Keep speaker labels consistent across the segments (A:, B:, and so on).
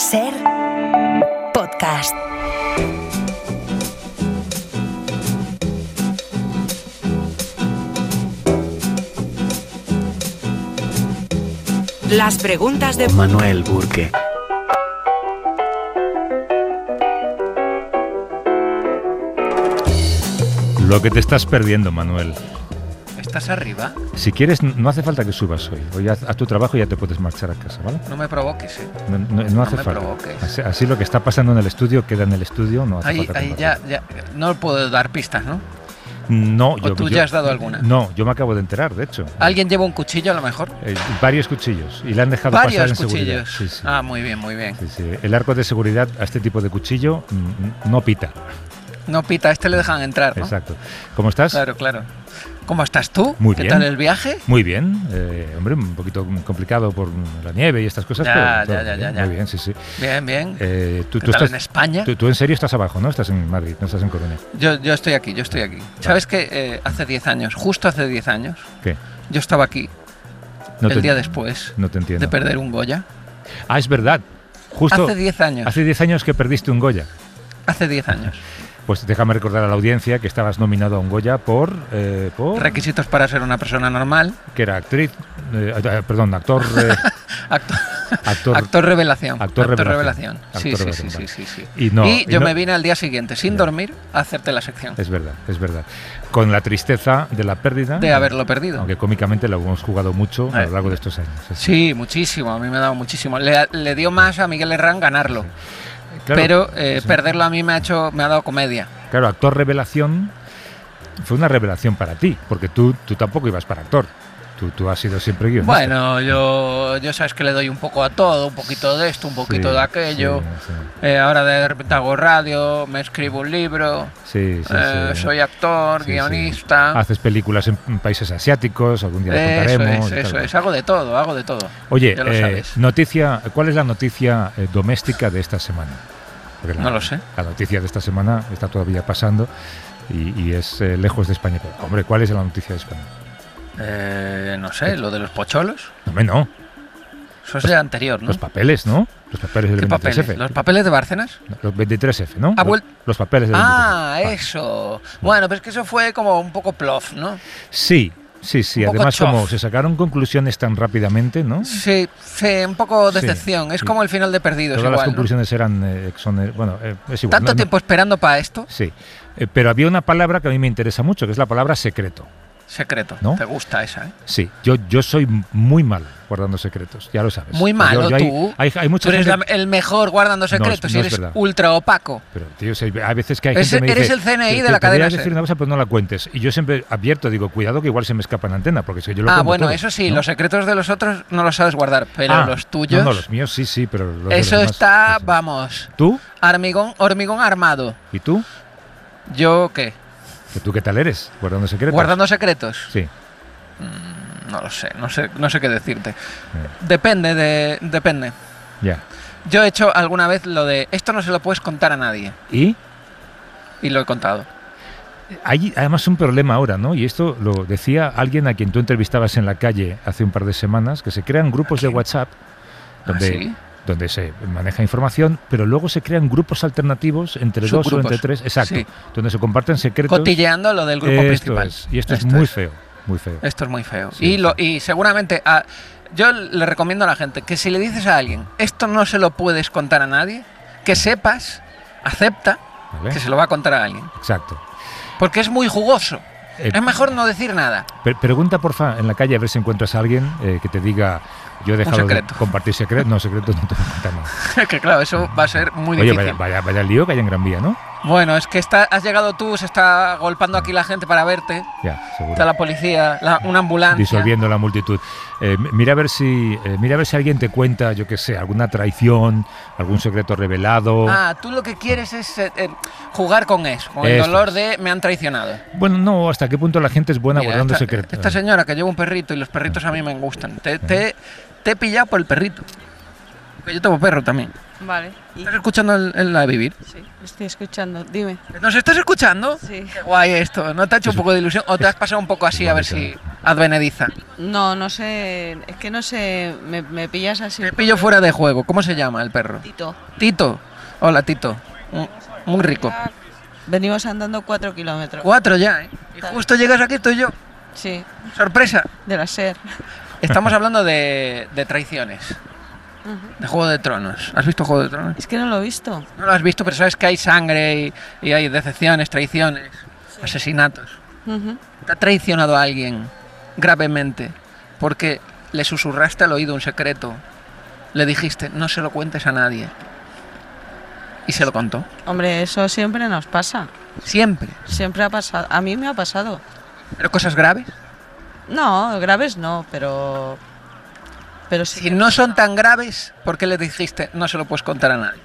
A: Ser podcast. Las preguntas de
B: Manuel Burke.
C: Lo que te estás perdiendo, Manuel.
D: ¿Estás arriba?
C: Si quieres, no hace falta que subas hoy. Hoy haz tu trabajo y ya te puedes marchar a casa, ¿vale?
D: No me provoques, ¿eh?
C: No hace
D: me
C: falta.
D: provoques.
C: Así lo que está pasando en el estudio queda en el estudio, no hace
D: Ahí
C: falta.
D: ya. No puedo dar pistas, ¿no?
C: No,
D: ¿O tú ya has dado alguna?
C: No, yo me acabo de enterar, de hecho.
D: ¿Alguien lleva un cuchillo a lo mejor?
C: Varios cuchillos y le han dejado pasar en seguridad.
D: Varios
C: Sí,
D: cuchillos.
C: sí.
D: Ah, muy bien, muy bien.
C: Sí, sí. El arco de seguridad a este tipo de cuchillo no pita.
D: No pita, a este le dejan entrar, ¿no?
C: Exacto. ¿Cómo estás?
D: Claro. ¿Cómo estás tú?
C: Muy
D: ¿Qué
C: bien.
D: tal el viaje?
C: Muy bien. Hombre, un poquito complicado por la nieve y estas cosas,
D: Ya.
C: Muy bien, sí.
D: Bien.
C: ¿Tú
D: ¿Qué tal
C: estás
D: en España?
C: Tú en serio estás abajo, ¿no? Estás en Madrid, no estás en Coruña.
D: Yo estoy aquí. ¿Sabes que hace 10 años, justo hace 10 años,
C: ¿Qué?
D: yo estaba aquí, el día después
C: No te entiendo.
D: de perder un Goya?
C: Ah, es verdad. Justo
D: Hace 10 años.
C: Hace 10 años que perdiste un Goya.
D: Hace 10 años.
C: Pues déjame recordar a la audiencia que estabas nominado a un Goya por
D: Requisitos para ser una persona normal.
C: que era actor.
D: Actor revelación.
C: Actor revelación.
D: Sí.
C: Y
D: yo me vine al día siguiente, sin dormir, a hacerte la sección.
C: Es verdad. Con la tristeza de la pérdida.
D: De haberlo perdido.
C: Aunque cómicamente lo hemos jugado mucho a lo largo de estos años.
D: Sí, muchísimo. A mí me ha dado muchísimo. Le dio más a Miguel Herrán ganarlo.
C: Claro,
D: pero perderlo a mí me ha dado comedia.
C: Claro, actor revelación fue una revelación para ti, porque tú tampoco ibas para actor. Tú has sido siempre guionista.
D: Bueno, yo sabes que le doy un poco a todo, un poquito de esto, un poquito de aquello.
C: Sí.
D: Ahora de repente hago radio, me escribo un libro.
C: Sí.
D: Soy actor, guionista.
C: Haces películas en países asiáticos, algún día lo contaremos.
D: Eso es, hago de todo.
C: Oye,
D: ya lo sabes.
C: ¿Cuál es la noticia doméstica de esta semana? Porque
D: no lo sé.
C: La noticia de esta semana está todavía pasando y es lejos de España. Pero, hombre, ¿cuál es la noticia de España?
D: No sé, lo de los pocholos.
C: No.
D: Eso es anterior, ¿no?
C: Los papeles, ¿no? Los papeles del 23F.
D: ¿Los papeles de Bárcenas?
C: Los 23F, ¿no? Los papeles del 23F.
D: Ah, eso. Bueno, pero es que eso fue como un poco plof, ¿no?
C: Sí. Además,
D: chof.
C: como se sacaron conclusiones tan rápidamente, ¿no?
D: Sí, un poco decepción.
C: Sí.
D: Es como el final de Perdidos.
C: Todas
D: igual,
C: las conclusiones
D: ¿no?
C: eran es igual.
D: ¿Tanto tiempo esperando para esto?
C: Sí. Pero había una palabra que a mí me interesa mucho, que es la palabra secreto.
D: Secreto,
C: ¿no?
D: ¿Te gusta esa, eh?
C: Sí, yo soy muy malo guardando secretos, ya lo sabes.
D: Muy malo, tú.
C: Hay mucha
D: tú eres
C: gente...
D: el mejor guardando secretos y eres ultra opaco.
C: Pero, tío, hay veces que hay gente que me dice...
D: Eres el CNI de la cadena
C: SER. Decir una cosa, pero no la cuentes. Y yo siempre advierto, digo, cuidado que igual se me escapa en antena, porque si yo lo cuento
D: bueno,
C: todo,
D: eso sí,
C: ¿no?
D: Los secretos de los otros no los sabes guardar, pero los tuyos...
C: No, los míos sí, pero los de
D: eso
C: los demás,
D: está,
C: sí.
D: vamos...
C: ¿Tú?
D: Hormigón armado.
C: ¿Y tú?
D: ¿Yo qué?
C: ¿Tú qué tal eres guardando secretos?
D: ¿Guardando secretos?
C: Sí.
D: No lo sé, no sé qué decirte. Depende.
C: Ya.
D: Yo he hecho alguna vez lo de esto no se lo puedes contar a nadie.
C: ¿Y?
D: Y lo he contado.
C: Hay además un problema ahora, ¿no? Y esto lo decía alguien a quien tú entrevistabas en la calle hace un par de semanas, que se crean grupos de WhatsApp donde se maneja información, pero luego se crean grupos alternativos entre dos o entre tres, exacto, donde se comparten secretos.
D: Cotilleando lo del grupo principal.
C: Y esto es muy feo.
D: Esto es muy feo.
C: Sí,
D: y seguramente yo le recomiendo a la gente que si le dices a alguien esto no se lo puedes contar a nadie, que sepas, acepta que se lo va a contar a alguien.
C: Exacto.
D: Porque es muy jugoso. Es mejor no decir nada.
C: Pregunta, porfa, en la calle a ver si encuentras a alguien que te diga: yo he dejado de compartir secretos. No, secretos no te voy a contar nada.
D: Que claro, eso va a ser muy difícil.
C: Oye, vaya el lío que hay en Gran Vía, ¿no?
D: Bueno, es que has llegado tú, se está golpeando aquí la gente para verte.
C: Ya, seguro.
D: Está la policía, una ambulancia.
C: Disolviendo la multitud. Mira a ver si alguien te cuenta, yo qué sé, alguna traición, algún secreto revelado.
D: Tú lo que quieres es jugar con eso, con el dolor de me han traicionado.
C: Bueno, no, hasta qué punto la gente es buena guardando secretos.
D: Esta señora que lleva un perrito y los perritos a mí me gustan. Te he pillado por el perrito. Que yo tengo perro también.
B: Vale.
D: ¿Estás escuchando el A Vivir?
B: Sí, estoy escuchando. Dime.
D: ¿Nos estás escuchando?
B: Sí.
D: Qué guay esto. ¿No te ha hecho un poco de ilusión? ¿O te has pasado un poco así a ver si advenediza?
B: No sé. Es que no sé. Me pillas así.
D: Te pillo fuera de juego. ¿Cómo se llama el perro?
B: Tito.
D: Tito. Hola, Tito. Muy rico.
B: Venimos andando 4 kilómetros.
D: 4 ya, ¿eh? Y justo llegas aquí, estoy yo.
B: Sí,
D: Sorpresa.
B: de la SER.
D: Estamos hablando de traiciones. De Juego de Tronos. ¿Has visto Juego de Tronos?
B: Es que no lo he visto.
D: No lo has visto, pero sabes que hay sangre y hay decepciones, traiciones, asesinatos. ¿Te ha traicionado a alguien gravemente porque le susurraste al oído un secreto? Le dijiste, no se lo cuentes a nadie. Y se lo contó.
B: Hombre, eso siempre nos pasa.
D: Siempre.
B: Siempre ha pasado. A mí me ha pasado.
D: ¿Pero cosas graves?
B: No, graves no, pero sí.
D: Si no son tan graves, ¿por qué le dijiste, no se lo puedes contar a nadie?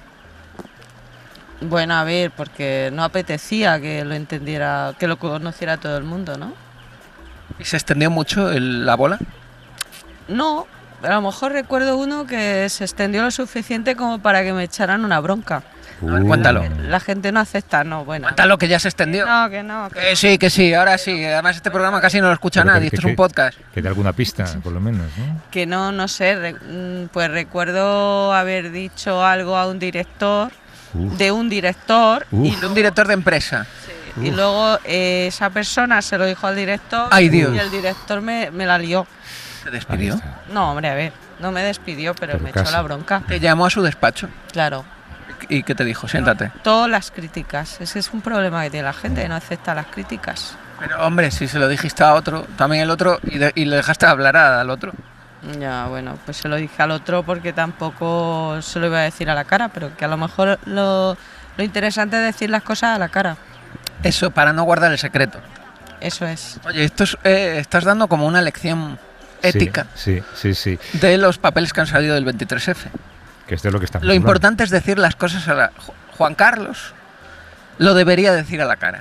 B: Bueno, a ver, porque no apetecía que lo entendiera, que lo conociera todo el mundo, ¿no?
D: ¿Y se extendió mucho la bola?
B: No, a lo mejor recuerdo uno que se extendió lo suficiente como para que me echaran una bronca.
D: A ver, cuéntalo.
B: La gente no acepta, no, bueno.
D: Cuéntalo, que ya se extendió.
B: No, que no.
D: Que sí, ahora sí. Además este programa casi no lo escucha
C: Pero
D: nadie, esto es un podcast.
C: Que dé alguna pista, por lo menos, ¿no?
B: Que no sé, pues recuerdo haber dicho algo a un director, de un director,
C: Uf.
D: De un director de empresa.
B: y luego esa persona se lo dijo al director.
D: Ay, Dios.
B: Y el director me la lió.
D: ¿Te despidió?
C: Ahí está.
B: No, hombre, a ver, no me despidió, pero
C: Pero
B: me
C: casi.
B: echó la bronca.
D: Te llamó a su despacho.
B: Claro.
D: ¿Y qué te dijo? Siéntate.
B: Todas las críticas. Ese es un problema que tiene la gente, que no acepta las críticas.
D: Pero hombre, si se lo dijiste a otro, también el otro, y le dejaste hablar al otro.
B: Ya, bueno, pues se lo dije al otro porque tampoco se lo iba a decir a la cara, pero que a lo mejor lo interesante es decir las cosas a la cara.
D: Eso, para no guardar el secreto.
B: Eso es.
D: Oye, esto es, estás dando como una lección ética
C: Sí.
D: de los papeles que han salido del 23F.
C: Que es de lo que estamos
D: Lo
C: hablando.
D: importante es decir las cosas a la... Juan Carlos lo debería decir a la cara.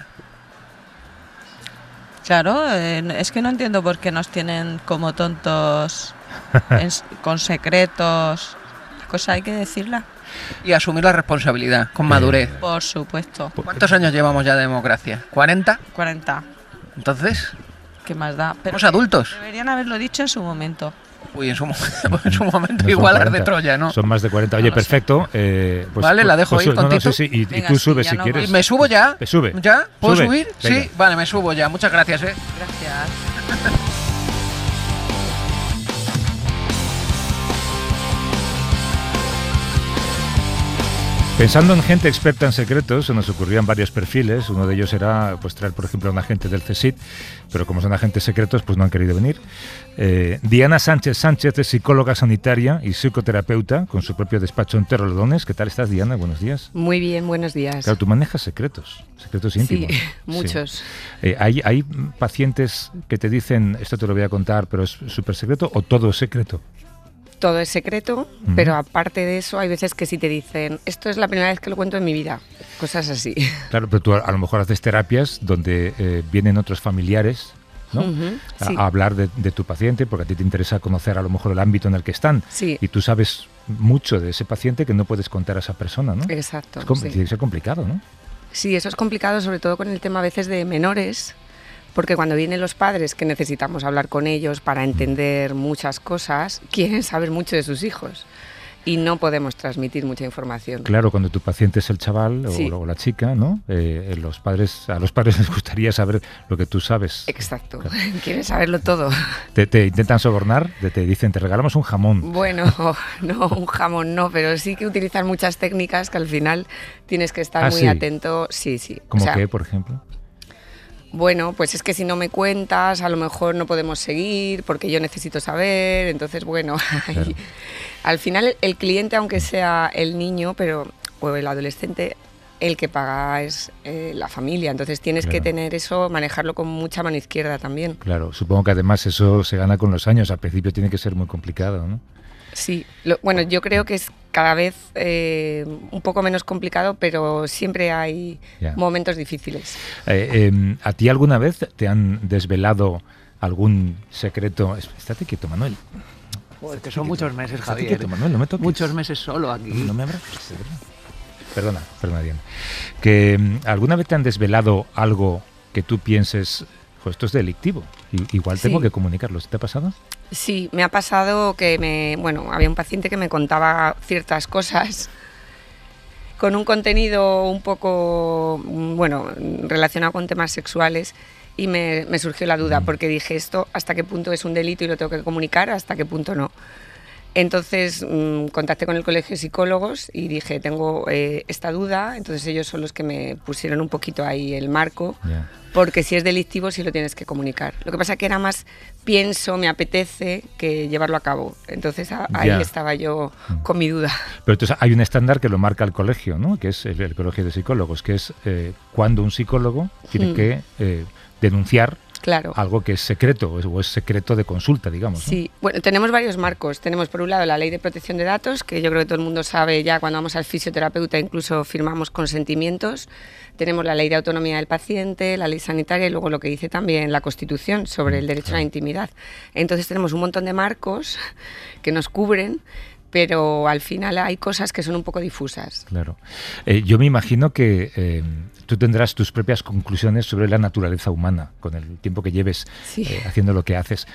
B: Claro, es que no entiendo por qué nos tienen como tontos con secretos. Las cosas hay que decirlas.
D: Y asumir la responsabilidad con madurez.
B: Por supuesto.
D: ¿Cuántos años llevamos ya de democracia? ¿40?
B: 40.
D: Entonces,
B: ¿Qué más da? Pero
D: somos adultos.
B: deberían haberlo dicho en su momento.
D: Uy, en su momento
C: No son
D: igual las de
C: 40,
D: Troya, ¿no?
C: Son más de 40. Oye,
B: No lo sé.
C: perfecto. Pues,
D: Vale, la dejo ir con Tito.
C: sí, y
B: Venga,
C: tú
B: sí,
C: subes
B: ya
C: si
B: no
C: quieres.
B: voy.
D: ¿Me subo ya?
C: Sube.
D: ¿Ya? ¿Puedo
C: Sube.
D: subir?
C: Venga.
D: Sí, vale, me subo ya. Muchas gracias,
B: Gracias.
C: Pensando en gente experta en secretos, se nos ocurrían varios perfiles. Uno de ellos era pues traer, por ejemplo, a un agente del CSIC, pero como son agentes secretos, pues no han querido venir. Diana Sánchez es psicóloga sanitaria y psicoterapeuta con su propio despacho en Torrelodones. ¿Qué tal estás, Diana? Buenos días.
E: Muy bien, buenos días.
C: Claro, tú manejas secretos íntimos.
E: Sí, muchos.
C: ¿Hay pacientes que te dicen, esto te lo voy a contar, pero es súper secreto, o todo es secreto?
E: Todo es secreto, pero aparte de eso hay veces que sí te dicen, esto es la primera vez que lo cuento en mi vida, cosas así.
C: Claro, pero tú a lo mejor haces terapias donde vienen otros familiares, ¿no?
E: Sí.
C: A hablar de tu paciente, porque a ti te interesa conocer a lo mejor el ámbito en el que están.
E: Sí.
C: Y tú sabes mucho de ese paciente que no puedes contar a esa persona, ¿no?
E: Exacto.
C: Tiene que ser complicado, ¿no?
E: Sí, eso es complicado, sobre todo con el tema a veces de menores, porque cuando vienen los padres que necesitamos hablar con ellos para entender muchas cosas, quieren saber mucho de sus hijos y no podemos transmitir mucha información.
C: Claro, cuando tu paciente es el chaval
E: Sí.
C: o la chica, ¿no? A los padres les gustaría saber lo que tú sabes.
E: Exacto,
C: Claro.
E: quieren saberlo todo.
C: Te intentan sobornar, te dicen, te regalamos un jamón.
E: Bueno, no, un jamón no, pero sí que utilizan muchas técnicas que al final tienes que estar muy
C: sí.
E: atento. Sí.
C: ¿Cómo
E: O sea,
C: qué, por ejemplo?
E: Bueno, pues es que si no me cuentas, a lo mejor no podemos seguir porque yo necesito saber. Entonces, bueno,
C: Claro.
E: al final el cliente, aunque sea el niño o el adolescente, el que paga es la familia. Entonces tienes
C: Claro.
E: que tener eso, manejarlo con mucha mano izquierda también.
C: Claro, supongo que además eso se gana con los años. Al principio tiene que ser muy complicado, ¿no?
E: Sí, bueno, yo creo que es cada vez un poco menos complicado, pero siempre hay
C: Ya.
E: momentos difíciles.
C: ¿A ti alguna vez te han desvelado algún secreto? Estate quieto, Manuel.
D: Joder, que son muchos meses,
C: Estate
D: Javier.
C: quieto, Manuel, no me toques.
D: Muchos meses solo aquí.
C: No me abras. Perdona, Diana. Que ¿alguna vez te han desvelado algo que tú pienses, esto es delictivo? Igual tengo que comunicarlo. ¿Te ha pasado?
E: Sí, me ha pasado que había un paciente que me contaba ciertas cosas con un contenido un poco, relacionado con temas sexuales, y me surgió la duda, porque dije, esto hasta qué punto es un delito y lo tengo que comunicar, hasta qué punto no. Entonces contacté con el Colegio de Psicólogos y dije, tengo esta duda. Entonces ellos son los que me pusieron un poquito ahí el marco, porque si es delictivo sí lo tienes que comunicar. Lo que pasa que era más me apetece que llevarlo a cabo. Entonces ahí estaba yo con mi duda.
C: Pero entonces hay un estándar que lo marca el colegio, ¿no? Que es el Colegio de Psicólogos, que es cuando un psicólogo tiene que denunciar algo que es secreto o es secreto de consulta, digamos, ¿no?
E: Sí, bueno, tenemos varios marcos. Tenemos por un lado la Ley de Protección de Datos, que yo creo que todo el mundo sabe ya cuando vamos al fisioterapeuta, incluso firmamos consentimientos. Tenemos la Ley de Autonomía del Paciente, la Ley Sanitaria y luego lo que dice también la Constitución sobre el derecho a la intimidad. Entonces tenemos un montón de marcos que nos cubren, pero al final hay cosas que son un poco difusas.
C: Claro. Yo me imagino que tú tendrás tus propias conclusiones sobre la naturaleza humana con el tiempo que lleves haciendo lo que haces.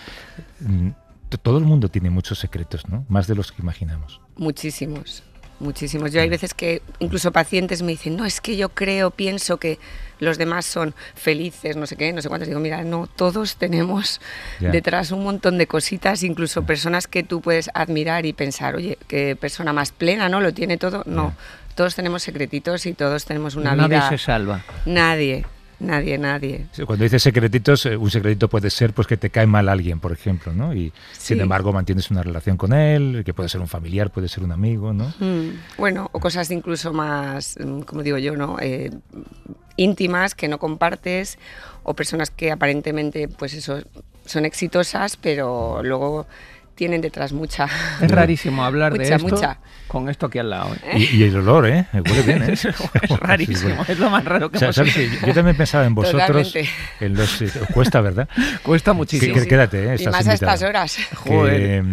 C: Todo el mundo tiene muchos secretos, ¿no? Más de los que imaginamos.
E: Muchísimos. Yo hay veces que incluso pacientes me dicen, no, es que yo pienso que los demás son felices, no sé qué, no sé cuántos. Digo, mira, no, todos tenemos detrás un montón de cositas, incluso personas que tú puedes admirar y pensar, oye, qué persona más plena, ¿no? Lo tiene todo. No, todos tenemos secretitos y todos tenemos una vida.
D: Nadie se salva.
E: Nadie.
C: Cuando dices secretitos, un secretito puede ser pues que te cae mal alguien, por ejemplo, ¿no? Y sin embargo mantienes una relación con él, que puede ser un familiar, puede ser un amigo, ¿no?
E: Bueno, o cosas incluso más, como digo yo, ¿no? Íntimas que no compartes, o personas que aparentemente pues eso son exitosas, pero luego tienen detrás mucha.
D: Es rarísimo hablar de esto
E: mucha.
D: Con esto aquí al lado.
C: Y el olor, huele bien, ¿eh?
D: Es rarísimo, es lo más raro que hemos
C: ¿sabes? Yo también pensaba en vosotros. Cuesta, ¿verdad?
D: Cuesta muchísimo.
C: Quédate,
E: y más a estas horas.
C: Joder.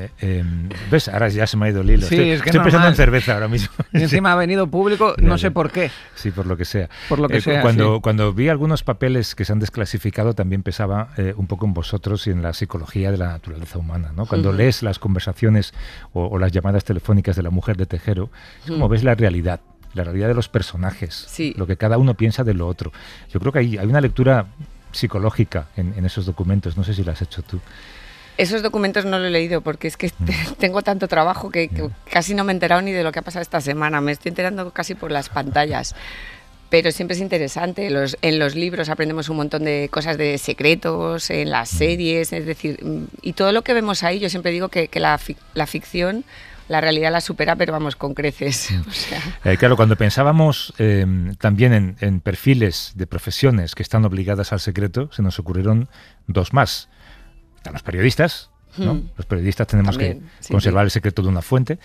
C: ¿Ves? Ahora ya se me ha ido el hilo.
D: Sí,
C: estoy pensando en cerveza ahora mismo.
D: Y encima ha venido público, no sé por qué.
C: Sí, por lo que sea.
D: Por lo que sea,
C: cuando vi algunos papeles que se han desclasificado, también pensaba un poco en vosotros y en la psicología de la naturaleza humana, ¿no? Cuando lees las conversaciones o las llamadas telefónicas de la mujer de Tejero, es como ves la realidad de los personajes, lo que cada uno piensa de lo otro. Yo creo que hay una lectura psicológica en esos documentos, no sé si la has hecho tú.
E: Esos documentos no lo he leído porque es que tengo tanto trabajo que casi no me he enterado ni de lo que ha pasado esta semana, me estoy enterando casi por las pantallas. Pero siempre es interesante, en los libros aprendemos un montón de cosas de secretos, en las series, es decir, y todo lo que vemos ahí, yo siempre digo que la ficción, la realidad la supera, pero vamos, con creces. O sea.
C: Claro, cuando pensábamos también en perfiles de profesiones que están obligadas al secreto, se nos ocurrieron dos más. Están los periodistas, ¿no? Los periodistas tenemos también, que conservar el secreto de una fuente.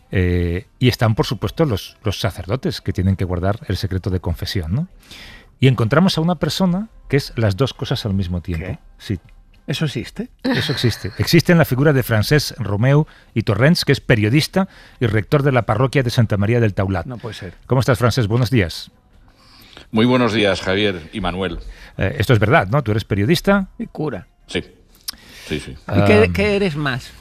C: Y están, por supuesto, los sacerdotes que tienen que guardar el secreto de confesión, ¿no? Y encontramos a una persona que es las dos cosas al mismo tiempo.
D: ¿Qué?
C: Sí.
D: ¿Eso existe?
C: Eso existe. Existe en la figura de Francesc Romeu i Torrents, que es periodista y rector de la parroquia de Santa María del Taulat.
D: No puede ser.
C: ¿Cómo estás, Francesc? Buenos días.
F: Muy buenos días, Javier y Manuel.
C: Esto es verdad, ¿no? Tú eres periodista.
D: Y cura.
F: Sí.
D: ¿Y qué eres más?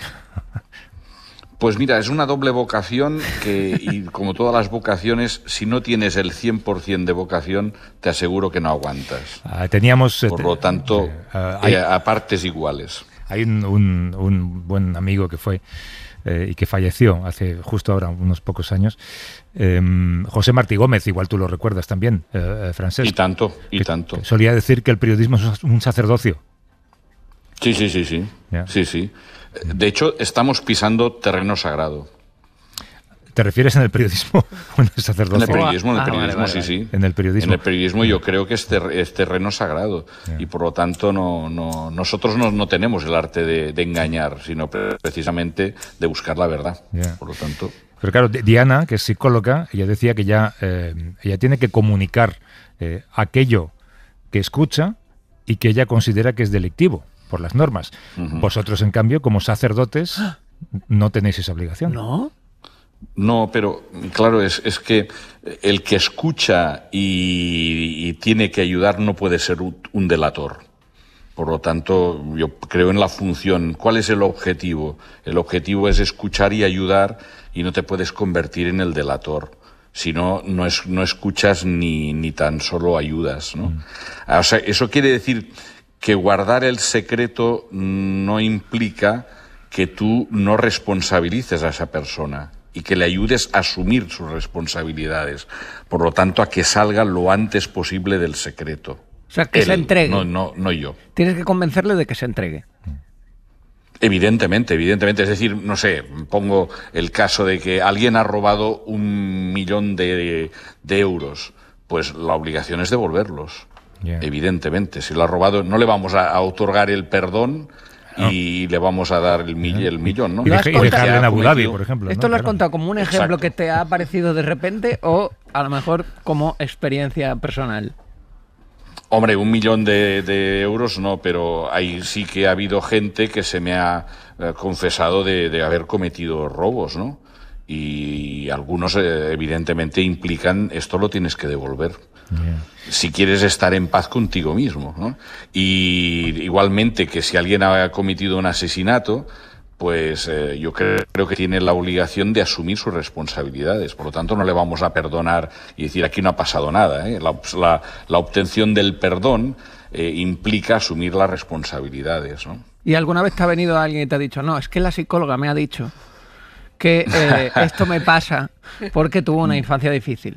F: Pues mira, es una doble vocación que, y como todas las vocaciones, si no tienes el 100% de vocación, te aseguro que no aguantas.
C: Teníamos...
F: Por lo tanto, a partes iguales.
C: Hay un buen amigo que fue y que falleció hace justo ahora unos pocos años, José Martí Gómez, igual tú lo recuerdas también, Francesc.
F: Y tanto.
C: Que solía decir que el periodismo es un sacerdocio.
F: Sí. Yeah. Sí. De hecho, estamos pisando terreno sagrado.
C: ¿Te refieres en el periodismo o en el sacerdocio?
F: En el periodismo, vale. Sí.
C: En el periodismo
F: yo creo que es terreno sagrado. Yeah. Y por lo tanto nosotros no tenemos el arte de engañar, sino precisamente de buscar la verdad.
C: Yeah.
F: Por lo tanto...
C: Pero claro, Diana, que es psicóloga, ella decía que ella tiene que comunicar aquello que escucha y que ella considera que es delictivo. por las normas. Vosotros, en cambio, como sacerdotes, no tenéis esa obligación.
D: ¿No?
F: No, pero claro, es que el que escucha y tiene que ayudar no puede ser un delator. Por lo tanto, yo creo en la función. ¿Cuál es el objetivo? El objetivo es escuchar y ayudar, y no te puedes convertir en el delator. Si no, no escuchas ni tan solo ayudas, ¿no? O sea, eso quiere decir que guardar el secreto no implica que tú no responsabilices a esa persona y que le ayudes a asumir sus responsabilidades. Por lo tanto, a que salga lo antes posible del secreto.
D: O sea, que se entregue.
F: No yo.
D: Tienes que convencerle de que se entregue.
F: Evidentemente. Es decir, no sé, pongo el caso de que alguien ha robado 1 millón de euros. Pues la obligación es devolverlos. Yeah. Evidentemente. Si lo ha robado, no le vamos a otorgar el perdón y le vamos a dar el millón, ¿no?
C: Y dejarle en Abu Dhabi, por ejemplo.
D: ¿Esto lo has contado como un ejemplo que te ha aparecido de repente o a lo mejor como experiencia personal?
F: Hombre, 1 millón de euros no, pero ahí sí que ha habido gente que se me ha confesado de haber cometido robos, ¿no? Y algunos evidentemente implican, esto lo tienes que devolver. Yeah. Si quieres estar en paz contigo mismo, ¿no? Y igualmente que si alguien ha cometido un asesinato, pues yo creo que tiene la obligación de asumir sus responsabilidades. Por lo tanto, no le vamos a perdonar y decir aquí no ha pasado nada, ¿eh? La obtención del perdón implica asumir las responsabilidades, ¿no?
D: ¿Y alguna vez te ha venido alguien y te ha dicho, no, es que la psicóloga me ha dicho que esto me pasa porque tuvo una infancia difícil?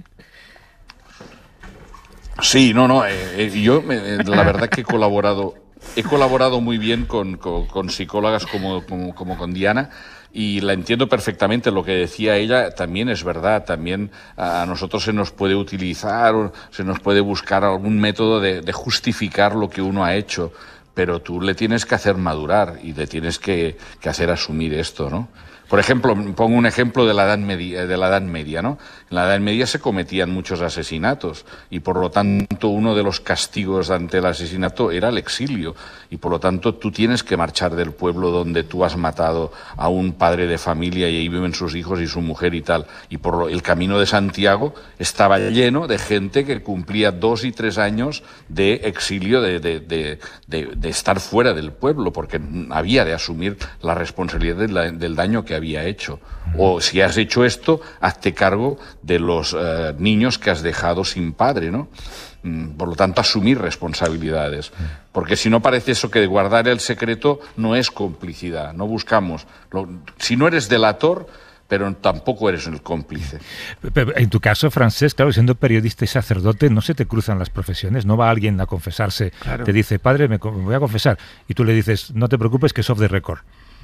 F: Sí, yo la verdad que he colaborado muy bien con psicólogas como con Diana, y la entiendo perfectamente. Lo que decía ella también es verdad. También a nosotros se nos puede utilizar, se nos puede buscar algún método de justificar lo que uno ha hecho, pero tú le tienes que hacer madurar y le tienes que hacer asumir esto, ¿no? Por ejemplo, pongo un ejemplo de la Edad Media, ¿no? En la Edad Media se cometían muchos asesinatos y por lo tanto uno de los castigos ante el asesinato era el exilio, y por lo tanto tú tienes que marchar del pueblo donde tú has matado a un padre de familia y ahí viven sus hijos y su mujer y tal. Y el Camino de Santiago estaba lleno de gente que cumplía 2 y 3 años de exilio, de estar fuera del pueblo, porque había de asumir la responsabilidad del daño que había hecho. O si has hecho esto, hazte cargo de los niños que has dejado sin padre, ¿no? Por lo tanto, asumir responsabilidades. Porque si no, parece eso que guardar el secreto no es complicidad. No buscamos. Si no eres delator, pero tampoco eres el cómplice.
C: Pero en tu caso, Francesc, claro, siendo periodista y sacerdote, no se te cruzan las profesiones. No va alguien a confesarse, claro. Te dice, padre, me voy a confesar, y tú le dices, no te preocupes, que es off the record.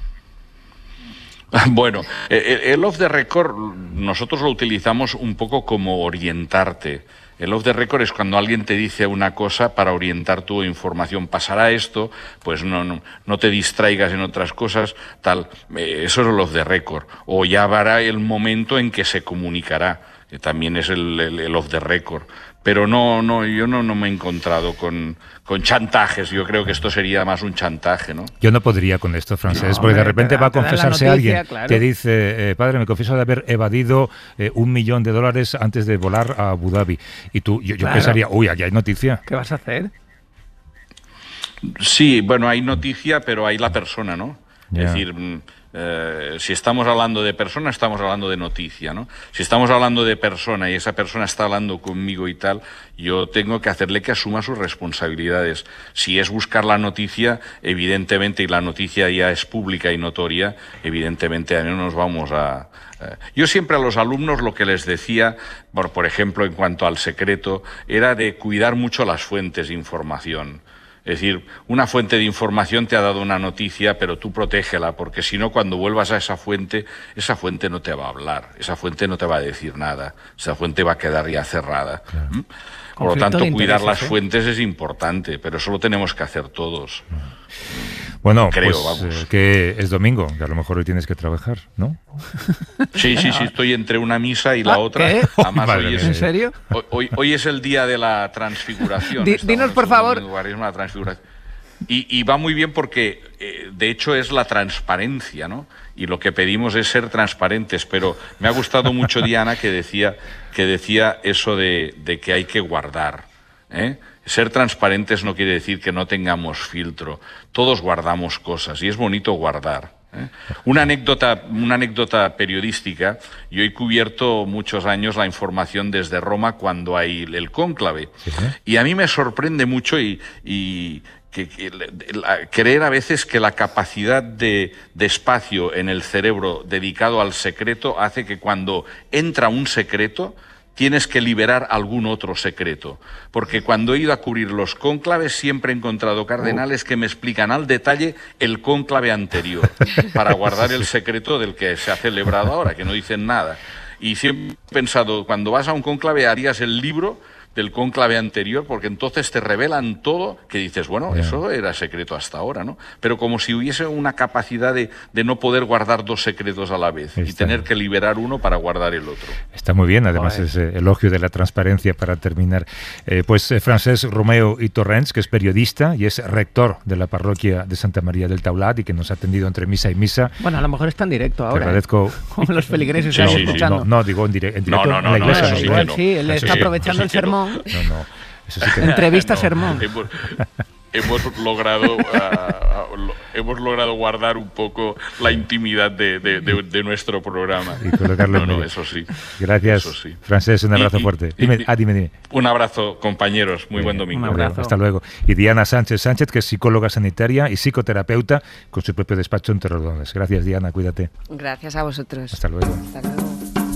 F: Bueno, el off the record nosotros lo utilizamos un poco como orientarte. El off the record es cuando alguien te dice una cosa para orientar tu información. Pasará esto, pues no te distraigas en otras cosas, tal. Eso es el off the record. O ya habrá el momento en que se comunicará. También es el off the record. Pero yo no me he encontrado con chantajes. Yo creo que esto sería más un chantaje, ¿no?
C: Yo no podría con esto, Francesc, porque de repente va a confesarse alguien, claro. Te dice, padre, me confieso de haber evadido $1 millón antes de volar a Abu Dhabi. Y tú, yo claro. Pensaría, uy, aquí hay noticia.
D: ¿Qué vas a hacer?
F: Sí, bueno, hay noticia, pero hay la persona, ¿no? Yeah. Es decir, si estamos hablando de persona, estamos hablando de noticia, ¿no? Si estamos hablando de persona y esa persona está hablando conmigo y tal, yo tengo que hacerle que asuma sus responsabilidades. Si es buscar la noticia, evidentemente, y la noticia ya es pública y notoria, evidentemente no nos vamos a... Yo siempre a los alumnos lo que les decía, por ejemplo, en cuanto al secreto, era de cuidar mucho las fuentes de información. Es decir, una fuente de información te ha dado una noticia, pero tú protégela, porque si no, cuando vuelvas a esa fuente no te va a hablar, esa fuente no te va a decir nada, esa fuente va a quedar ya cerrada. Claro. Por lo tanto, cuidar las fuentes es importante, pero eso lo tenemos que hacer todos.
C: Bueno, creo, pues que es domingo, que a lo mejor hoy tienes que trabajar, ¿no?
F: Sí, estoy entre una misa y la otra.
D: ¿Qué? ¿En serio?
F: Hoy es el día de la transfiguración.
D: Dinos, por favor.
F: Y va muy bien porque, de hecho, es la transparencia, ¿no? Y lo que pedimos es ser transparentes, pero me ha gustado mucho Diana que decía eso de que hay que guardar, ¿eh? Ser transparentes no quiere decir que no tengamos filtro. Todos guardamos cosas y es bonito guardar, ¿eh? Una anécdota periodística. Yo he cubierto muchos años la información desde Roma cuando hay el cónclave. ¿Sí? Y a mí me sorprende mucho creer a veces que la capacidad de espacio en el cerebro dedicado al secreto hace que cuando entra un secreto tienes que liberar algún otro secreto. Porque cuando he ido a cubrir los cónclaves siempre he encontrado cardenales que me explican al detalle el cónclave anterior para guardar el secreto del que se ha celebrado ahora, que no dicen nada. Y siempre he pensado, cuando vas a un cónclave harías el libro del cónclave anterior, porque entonces te revelan todo, que dices, bueno, eso era secreto hasta ahora, ¿no? Pero como si hubiese una capacidad de no poder guardar dos secretos a la vez y tener que liberar uno para guardar el otro.
C: Está muy bien, además ese elogio de la transparencia para terminar. Francesc Romeo i Torrents, que es periodista y es rector de la parroquia de Santa María del Taulat y que nos ha atendido entre misa y misa.
D: Bueno, a lo mejor está en directo ahora.
C: Te agradezco.
D: Como los feligreses están escuchando.
C: No, digo en directo en la iglesia.
D: Sí, él está aprovechando el sermón.
C: No, eso sí que
D: entrevista sermón.
F: Hemos logrado guardar un poco la intimidad de nuestro programa.
C: Y colocarlo en medio.
F: Eso sí.
C: Gracias, eso sí. Francesc, un abrazo fuerte. Dime.
F: Un abrazo, compañeros. Muy buen domingo.
D: Un abrazo.
C: Hasta luego. Y Diana Sánchez, que es psicóloga sanitaria y psicoterapeuta con su propio despacho en Torrelodones. Gracias, Diana. Cuídate.
E: Gracias a vosotros.
C: Hasta luego.
E: Hasta luego.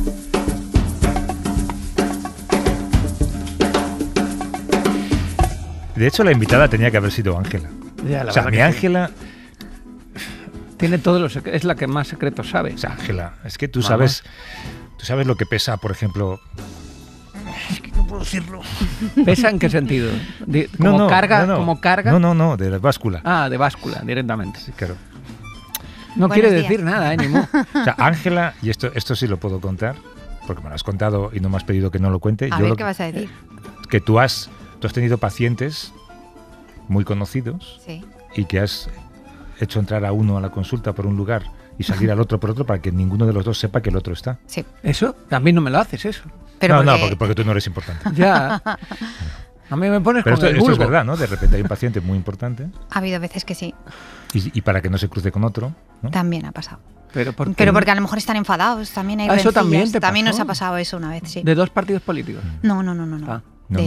C: De hecho, la invitada tenía que haber sido Ángela. O sea, mi Ángela...
D: Tiene todos los secretos, es la que más secretos sabe.
C: O sea, Ángela, es que tú sabes lo que pesa, por ejemplo... Es que no puedo decirlo.
D: ¿Pesa en qué sentido? ¿Como carga?
C: No, de la báscula.
D: Ah, de báscula, directamente.
C: Sí, claro.
D: No quiere decir nada, ni mo.
C: O sea, Ángela, y esto sí lo puedo contar, porque me lo has contado y no me has pedido que no lo cuente.
G: A ver, ¿qué vas a decir?
C: Que tú has tenido pacientes muy conocidos y que has hecho entrar a uno a la consulta por un lugar y salir al otro por otro para que ninguno de los dos sepa que el otro está.
G: Sí.
D: ¿Eso? También no me lo haces, eso.
G: Pero
C: porque tú no eres importante.
D: Ya. A mí me pones
C: pero
D: con el
C: esto es verdad, ¿no? De repente hay un paciente muy importante.
G: Ha habido veces que sí.
C: Y para que no se cruce con otro, ¿no?
G: También ha pasado.
D: Pero porque
G: a lo mejor están enfadados, también hay
D: eso
G: rencillas.
D: también
G: nos ha pasado eso una vez, sí.
D: ¿De dos partidos políticos?
G: No.
C: Ah.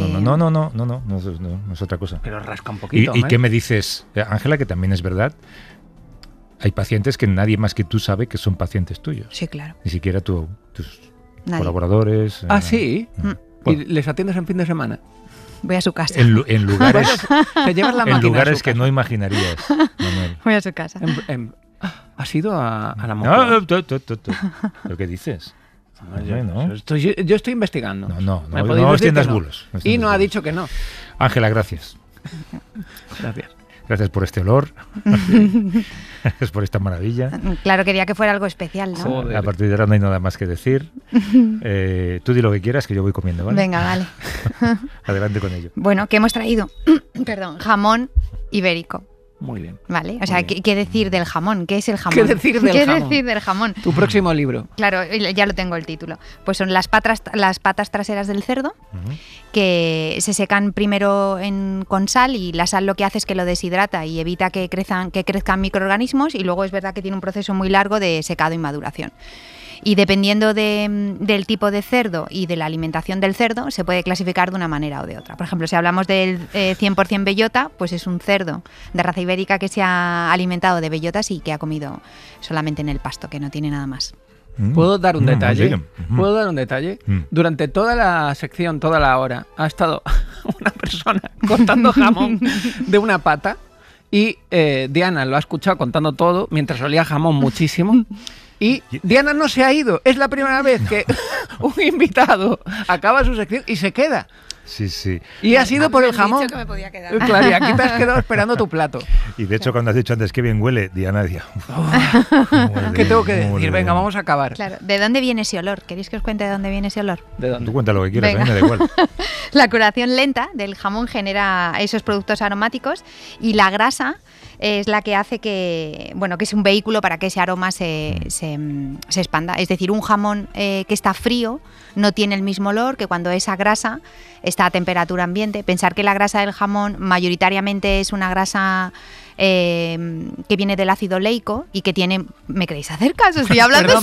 C: No es otra cosa.
D: Pero rasca un poquito.
C: ¿Y qué me dices, Ángela, que también es verdad? Hay pacientes que nadie más que tú sabe que son pacientes tuyos.
G: Sí, claro.
C: Ni siquiera tus colaboradores.
D: Sí. ¿Y les atiendes en fin de semana?
G: Voy a su casa.
C: En lugares,
D: te llevas la máquina
C: en lugares que no imaginarías, Manuel.
G: Voy a su casa.
D: ¿Has ido a la Moncloa?
C: No, ¿lo que dices?
D: No. Yo estoy investigando.
C: No extiendas bulos.
D: Y no ha dicho que no.
C: Ángela, gracias. Gracias por este olor. Gracias por esta maravilla.
G: Claro, quería que fuera algo especial, ¿no?
C: Joder. A partir de ahora no hay nada más que decir. Tú di lo que quieras, que yo voy comiendo, ¿vale?
G: Venga, vale.
C: Adelante con ello.
G: Bueno, ¿qué hemos traído? Jamón ibérico.
D: Muy bien.
G: Vale, o sea, ¿qué decir del jamón? ¿Qué es el jamón?
D: ¿Qué decir del
G: jamón?
D: Tu próximo libro.
G: Claro, ya lo tengo el título. Pues son las patas traseras del cerdo, que se secan primero con sal, y la sal lo que hace es que lo deshidrata y evita que crezcan microorganismos, y luego es verdad que tiene un proceso muy largo de secado y maduración. Y dependiendo del tipo de cerdo y de la alimentación del cerdo, se puede clasificar de una manera o de otra. Por ejemplo, si hablamos del 100% bellota, pues es un cerdo de raza ibérica que se ha alimentado de bellotas y que ha comido solamente en el pasto, que no tiene nada más.
D: ¿Puedo dar un detalle? ¿Puedo dar un detalle? Durante toda la sección, toda la hora, ha estado una persona cortando jamón de una pata y Diana lo ha escuchado contando todo mientras olía jamón muchísimo. Y Diana no se ha ido. Es la primera vez que un invitado acaba su sección y se queda.
C: Sí, sí.
D: Y ha sido por el jamón.
E: Dicho que me podía quedar.
D: Claro, y aquí te has quedado esperando tu plato.
C: Y de hecho, cuando has dicho antes que bien huele, Diana decía...
D: ¿Qué tengo que decir? Venga, vamos a acabar.
G: Claro. ¿De dónde viene ese olor? ¿Queréis que os cuente de dónde viene ese olor?
D: ¿De dónde?
C: Tú cuenta lo que quieras,
G: Venga.
C: a mí me da igual.
G: La curación lenta del jamón genera esos productos aromáticos y la grasa es la que hace que es un vehículo para que ese aroma se expanda. Es decir, un jamón que está frío no tiene el mismo olor que cuando esa grasa está a temperatura ambiente. Pensar que la grasa del jamón mayoritariamente es una grasa que viene del ácido leico y que tiene... ¿Me queréis hacer caso? Estoy hablando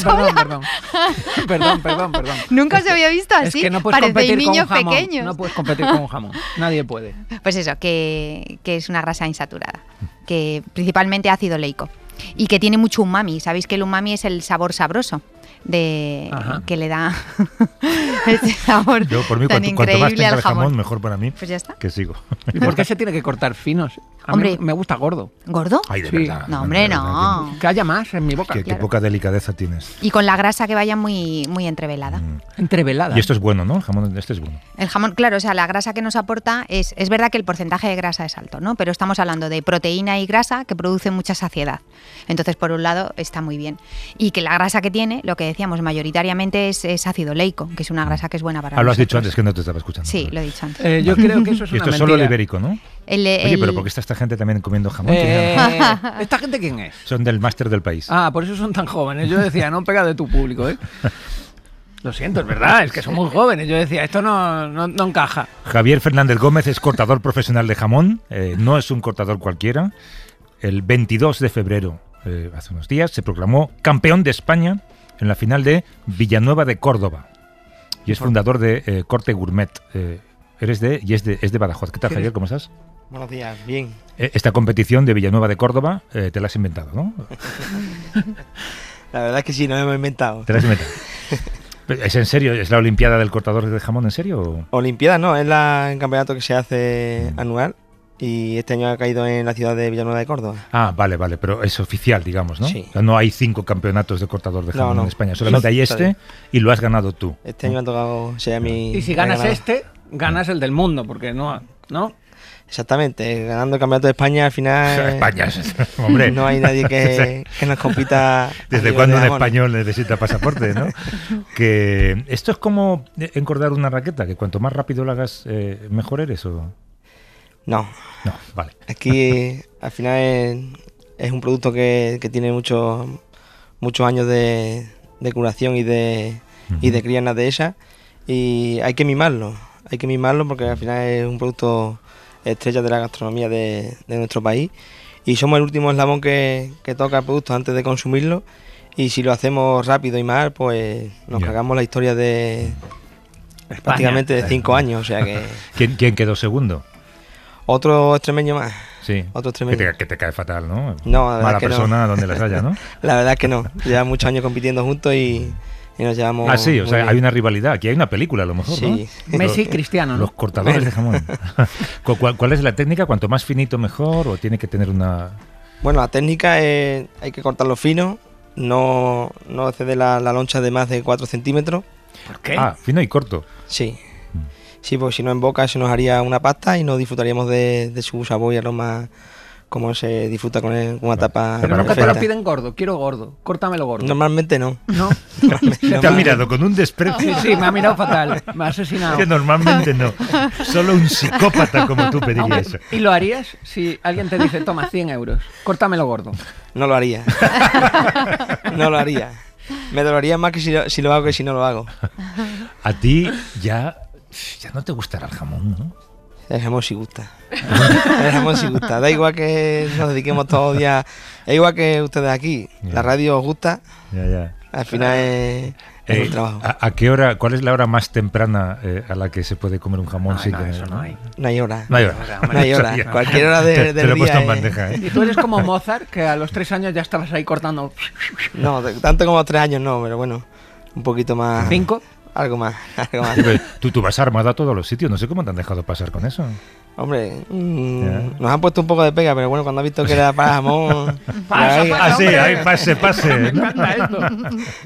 D: Perdón.
G: Nunca os había visto así.
D: Es que no puedes
G: Parecéis
D: competir con
G: niños
D: un jamón.
G: pequeños.
D: No puedes competir con un jamón. Nadie puede.
G: Pues eso, que es una grasa insaturada, que principalmente ácido leico y que tiene mucho umami. Sabéis que el umami es el sabor sabroso que le da ese sabor
C: Yo, por mí,
G: tan
C: cuanto más
G: increíble
C: tenga
G: al
C: el jamón,
G: jamón.
C: mejor para mí.
G: Pues ya está.
C: Que sigo.
D: ¿Y por qué se tiene que cortar finos? A
G: Hombre.
D: mí me gusta gordo.
G: ¿Gordo?
C: Ay, de
D: Sí.
C: verdad.
G: No, hombre,
C: de verdad,
G: no.
D: Que haya más en mi boca.
C: Qué
G: Claro.
C: poca delicadeza tienes.
G: Y con la grasa que vaya muy, muy entrevelada.
D: Entrevelada.
C: Y esto es bueno, ¿no? El jamón este es bueno.
G: El jamón, claro, o sea, la grasa que nos aporta es verdad que el porcentaje de grasa es alto, ¿no? Pero estamos hablando de proteína y grasa que producen mucha saciedad. Entonces, por un lado, está muy bien. Y que la grasa que tiene, lo que decíamos, mayoritariamente es ácido leico, que es una grasa que es buena para
C: Lo has
G: nosotros.
C: dicho antes, que no te estaba escuchando.
G: Sí, lo he dicho antes.
D: Yo creo que eso es
C: Y
D: una
C: esto es
D: mentira.
C: solo el ibérico, ¿no? Oye,
G: El-
C: pero ¿por qué está esta gente también comiendo jamón?
D: ¿Esta gente quién es?
C: Son del máster del país.
D: Ah, por eso son tan jóvenes. Yo decía, no pega de tu público, ¿eh? Lo siento, es verdad, es que son muy jóvenes. Yo decía, esto no encaja.
C: Javier Fernández Gómez es cortador profesional de jamón. No es un cortador cualquiera. El 22 de febrero, hace unos días, se proclamó campeón de España en la final de Villanueva de Córdoba. Y es fundador de Corte Gourmet. Es de Badajoz. ¿Qué tal, Javier? ¿Cómo estás?
H: Buenos días, bien.
C: Esta competición de Villanueva de Córdoba te la has inventado, ¿no?
H: La verdad es que sí, no me hemos inventado.
C: Te la has inventado. ¿Es en serio? ¿Es la Olimpiada del cortador de jamón en serio? O?
H: Olimpiada no, es el campeonato que se hace anual y este año ha caído en la ciudad de Villanueva de Córdoba.
C: Ah, vale, pero es oficial, digamos, ¿no?
H: Sí.
C: O sea, no hay 5 campeonatos de cortador de jamón
H: No.
C: en España, solamente hay este y lo has ganado tú.
H: Este año me ha tocado ser a mí.
D: Y si ganas ganas el del mundo, porque no.
H: Exactamente, ganando el campeonato de España al final.
C: España, hombre.
H: No hay nadie que nos compita.
C: ¿Desde cuándo un español necesita pasaporte, no? Que esto es como encordar una raqueta, que cuanto más rápido lo hagas, mejor eres, ¿o?
H: No.
C: No, vale.
H: Aquí al final es un producto que tiene muchos años de curación y de cría de esa, y hay que mimarlo porque al final es un producto estrella de la gastronomía de nuestro país y somos el último eslabón que toca el producto antes de consumirlo, y si lo hacemos rápido y mal, pues nos cagamos la historia de
D: España.
H: prácticamente de 5 años, o sea que...
C: ¿Quién quedó segundo?
H: Otro extremeño más.
C: Sí.
H: Otro extremeño.
C: Que te cae fatal, ¿no?
H: No, la verdad
C: Mala
H: es que
C: persona
H: no.
C: donde las haya, ¿no?
H: La verdad es que no. Llevamos muchos años compitiendo juntos y nos llevamos.
C: Ah, sí, o
H: muy
C: sea,
H: bien.
C: hay una rivalidad. Aquí hay una película, a lo mejor,
H: Sí.
C: ¿no?
D: Messi, Cristiano, ¿no?
C: Los cortadores de jamón. ¿Cuál es la técnica? ¿Cuanto más finito mejor? ¿O tiene que tener una...?
H: Bueno, la técnica es hay que cortarlo fino, no exceder la loncha de más de 4 centímetros.
D: ¿Por qué?
C: Ah, fino y corto.
H: Sí. Sí, porque si no en boca se nos haría una pasta y no disfrutaríamos de su sabor y aroma como se disfruta con una tapa
D: Pero nunca te
H: perfecta.
D: lo piden gordo, quiero gordo, córtamelo gordo.
H: Normalmente no.
D: No.
C: Te ha mirado con un desprecio.
D: Sí, me ha mirado fatal, me ha asesinado.
C: Que normalmente no. Solo un psicópata como tú pediría
D: Hombre,
C: eso.
D: ¿y lo harías si alguien te dice, toma 100 euros, córtamelo gordo?
H: No lo haría. No lo haría. Me dolería más que si lo hago que si no lo hago.
C: A ti ya no te gustará el jamón, ¿no?
H: El jamón sí gusta. El jamón sí gusta. Da igual que nos dediquemos todos los días. Es igual que ustedes aquí. La radio os gusta.
C: Ya.
H: Al final es un trabajo.
C: ¿A qué hora? ¿Cuál es la hora más temprana a la que se puede comer un jamón?
D: Ay, no, eso no hay.
H: No hay hora.
C: No hay hora.
H: No hay hora.
C: Ya.
H: Cualquier hora
C: Te
H: del
C: lo he puesto
H: día.
C: en bandeja, ¿eh?
D: Y tú eres como Mozart, que a los 3 años ya estabas ahí cortando.
H: No, tanto como 3 años no, pero bueno. Un poquito más.
D: 5.
H: Algo más.
C: Sí, pero tú vas armado a todos los sitios. No sé cómo te han dejado pasar con eso.
H: Hombre, nos han puesto un poco de pega, pero bueno, cuando han visto que era para jamón.
C: Ahí pase.
D: Me
C: ¿no?
D: encanta esto.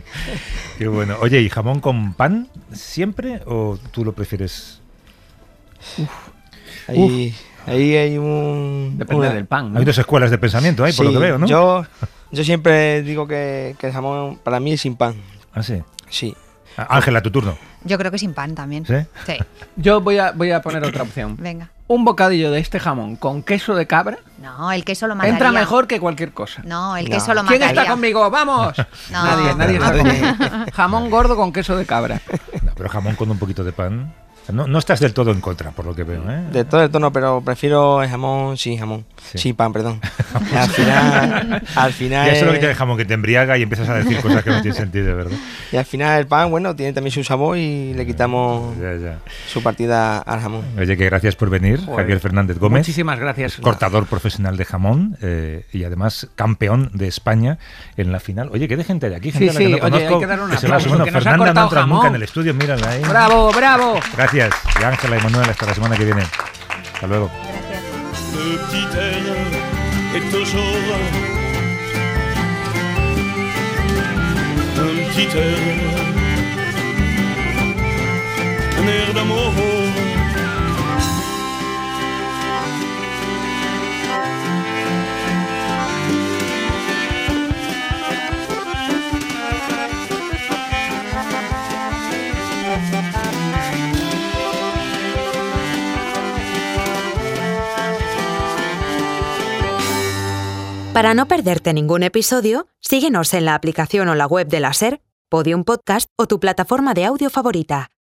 C: Qué bueno. Oye, ¿y jamón con pan siempre o tú lo prefieres?
H: Ahí hay un...
D: Depende del pan, ¿no?
C: Hay 2 escuelas de pensamiento ahí, por lo que veo, ¿no?
H: Yo siempre digo que el jamón para mí es sin pan.
C: ¿Ah, sí?
H: Sí.
C: Ángela, tu turno.
G: Yo creo que sin pan también.
C: ¿Sí?
G: Sí.
D: Yo voy a poner otra opción.
G: Venga.
D: Un bocadillo de este jamón con queso de cabra
G: No, el queso lo mataría.
D: entra mejor que cualquier cosa.
G: No, el
H: No.
G: queso lo
D: ¿Quién
G: mataría.
D: está conmigo? ¡Vamos!
G: No.
D: Nadie está conmigo. Jamón gordo con queso de cabra.
C: No, pero jamón con un poquito de pan. No estás del todo en contra, por lo que veo, ¿eh?
H: De todo el tono, pero prefiero el jamón sin jamón.
C: Sí.
H: Sin pan, perdón. al final
C: Ya eso es lo que tiene el jamón, que te embriaga y empiezas a decir cosas que no tienen sentido, ¿verdad?
H: Y al final el pan, bueno, tiene también su sabor y le quitamos
C: Ya.
H: su partida al jamón.
C: Oye, que gracias por venir,
D: Joder.
C: Javier Fernández Gómez.
D: Muchísimas gracias.
C: Cortador profesional de jamón y además campeón de España en la final. Oye, ¿qué de gente hay aquí? Gente
D: Sí,
C: a la que
D: sí,
C: no
D: oye,
C: conozco,
D: hay que dar un
C: se va
D: aplauso,
C: sumando.
D: que nos ha
C: Fernanda no
D: cortado
C: entra nunca
D: jamón.
C: en el estudio, mírala ahí.
D: ¡Bravo, bravo!
C: Gracias. Y Ángela y Manuel, hasta la semana que viene. Hasta luego.
I: Le petit air est toujours un petit air, un air d'amour.
A: Para no perderte ningún episodio, síguenos en la aplicación o la web de la SER, Podium Podcast o tu plataforma de audio favorita.